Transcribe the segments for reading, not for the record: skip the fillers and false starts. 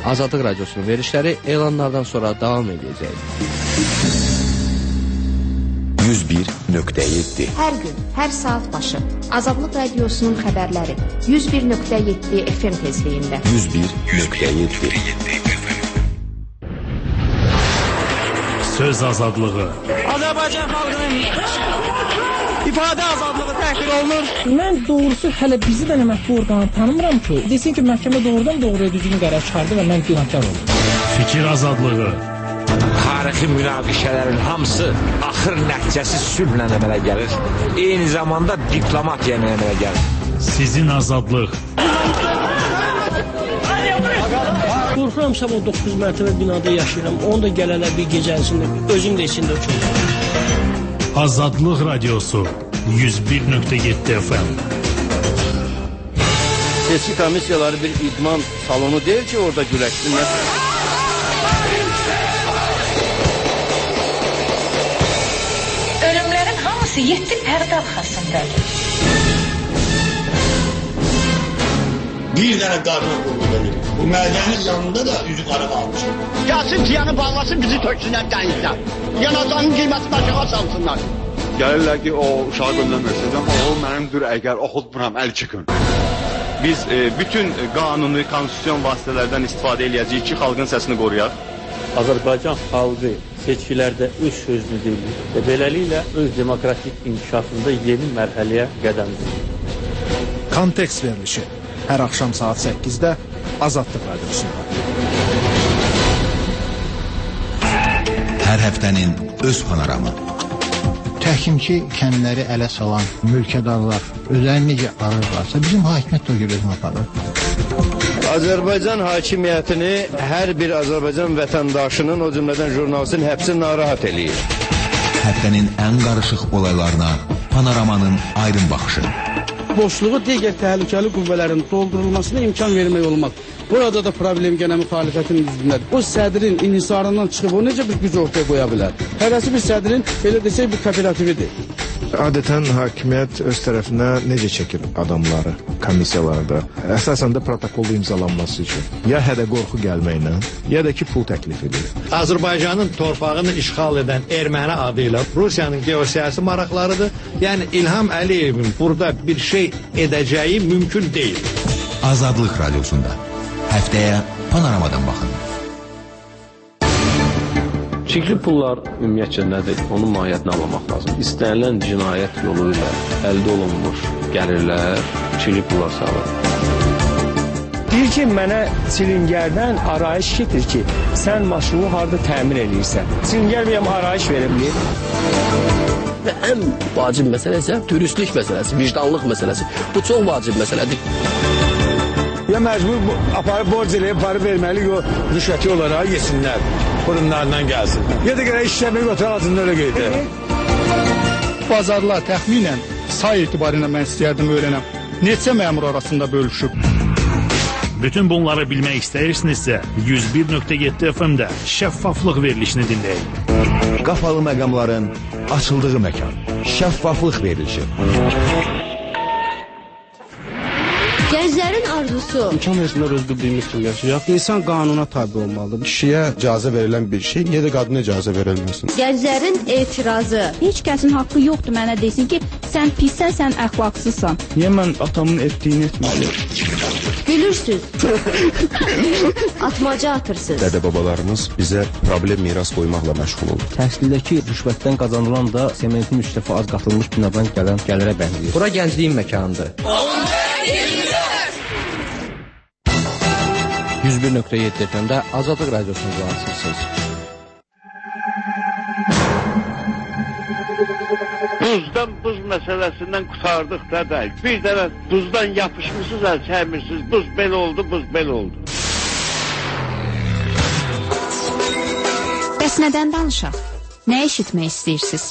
Azadlıq Radiosunun verilişləri elanlardan sonra davam edəcək. 101.7 Hər gün, hər saat başı Azadlıq Radiosunun xəbərləri 101.7 FM tezliyində 101.7 Söz azadlığı Azərbaycan xalqının ifadə azadlığı təhqir olunur. Mən doğrusu hələ bizi də mətbu orqanı tanımıram ki, desin ki, məhkəmə doğrudan doğruya düzgün qərar çıxardı və mən günahkar oldum. Fikir azadlığı Tarixi münaqişələrin hamısı axır nəticəsi sülhlə əmələ gəlir. Eyni zamanda diplomatiya əmələ gəlir. Sizin azadlıq Qorxuram sabah 9 mərtəbə binada yaşayıram. Onu da gələnə bir gecəsində özüm də içində uçurum. Azadlıq Radiosu 101.7 FM. Seçki komissiyaları bir idman salonu deyil ki, orada güləşsinlər. Ölümlərin hamısı 7 pərdə arxasındadır. Bir dənə qadın qulluğu bu mədənin yanında da üzü qara qalmışım. Gəlsin tiyanı bağlasın, bizi töksünlər dənizdən. Yanacağının qiymətini aşağı salsınlar. Gəlirlər ki, o uşağı göndərmərsiniz, amma o mənimdir, əgər oxutmuram, əl çıxın. Biz bütün qanuni, konstitusyon vasitələrdən istifadə edəcəyik ki, xalqın səsini qoruyaq. Azərbaycan xalqı seçkilərdə öz sözünü deyir və beləliklə öz demokratik inkişafında yeni mərhələyə qədəm qoyur. Kontekst verilişi hər axşam saat 8-də Azadlıq Radiosunda. Hər həftənin öz panoramı. Təhkimçi kəndləri ələ salan mülkədarlar özlərini necə ararlarsa, bizim hakimiyyət də o görə özünü aparır. Azərbaycan hakimiyyətini hər bir Azərbaycan vətəndaşının, o cümlədən jurnalistin həbsi narahat eləyir. Həftənin ən qarışıq olaylarına panoramanın aydın baxışı. Boşluğu digər təhlükəli qüvvələrin doldurulmasına imkan vermək olmaz. Burada da problem gənə müxalifətin üstündədir. O sədrin inhisarından çıxıb o necə bir güc ortaya qoya bilər? Hərəsi bir sədrin, belə desək, bir kooperatividir. Adətən hakimiyyət öz tərəfinə necə çəkir adamları, komissiyalarda? Əsasən də protokolda imzalanması üçün. Ya hədə qorxu gəlməklə, ya da ki, pul təklif edir. Azərbaycanın torpağını işğal edən erməni adı ilə Rusiyanın geosiyasi maraqlarıdır. Yəni İlham Əliyevin burada bir şey edəcəyi mümkün deyil. Azadlıq Radiosunda. Həftəyə panoramadan baxın. Çirkli pullar ümumiyyətcə nədir? Onun mahiyyətini anlamaq lazım. İstənilən cinayət yolu ilə əldə olunmuş gəlirlər çirkli pullar sağlar. Deyir ki, mənə silingərdən arayış getir ki, sən maşını harada təmir edirsən. Silingər bəyəm arayış verebilir. Və ən vacib məsələ isə dürüstlük məsələsi, vicdanlıq məsələsi. Bu çox vacib məsələdir. Ya məcbur aparıb borc eləyib, parı verməli, o rüşvəti olaraq yesinlər. Kurumlarından gəlsin. Ya da görə işləmək otur altında öyle qeydə. Bazarlar təxminən say etibarıyla mən istəyərdim öyrənəm. Neçə məmur arasında bölüşüb? Bütün bunları bilmək istəyirsinizsə 101.7 FM-də şəffaflıq verilişini dinləyin. Qapalı məqamların açıldığı məkan. Şəffaflıq verilişi. Gənclərin arzusu. İmkan versinlər öz bildiyimiz kimi yaşayaq. İnsan qanuna tabi olmalıdır. Kişiyə icazə verilən bir şey, niyə də qadına icazə verilməsin? Gənclərin etirazı. Heç kəsin haqqı yoxdur mənə desin ki, sən pissən, sən əxlaqsızsan. Niyə mən atamın etdiyini etməliyim? Gülürsüz. Atmaca atırsınız. Dədə-babalarımız bizə problem miras qoymaqla məşğul olur. Təhsildəki rüşvətdən qazanılan da sementin 3 dəfə az qatılmış binadan gələn gəlirə bənzəyir. Bura gəncliyin məkanıdır. 101.7 FM-də Azadlıq Radiosunu qulaqasırsınız. Duzdan buz məsələsindən qurtardıq da deyil. Bir dəfə duzdan yapışmışsınız, əl çəkmirsiniz. Buz belə oldu, buz belə oldu. Bəs nədən danışaq? Nə eşitmək istəyirsiniz?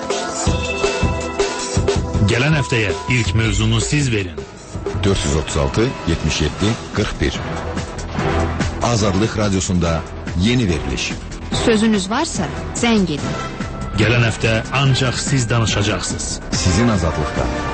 Gələn həftəyə ilk mövzunu siz verin. 436 77 41 Azadlıq Radiosunda yeni veriliş. Sözünüz varsa zəng edin. Gələn həftə ancaq siz danışacaqsınız. Sizin azadlıqda.